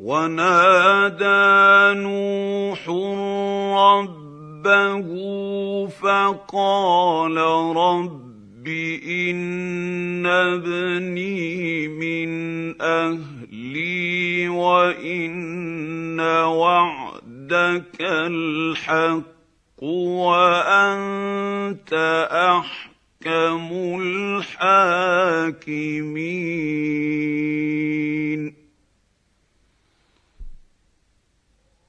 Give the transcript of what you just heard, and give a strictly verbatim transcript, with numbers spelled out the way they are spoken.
ونادى نوح ربه فقال رب إن ابني من أهلي وإن وعدك الحق وأنت أحكم الحاكمين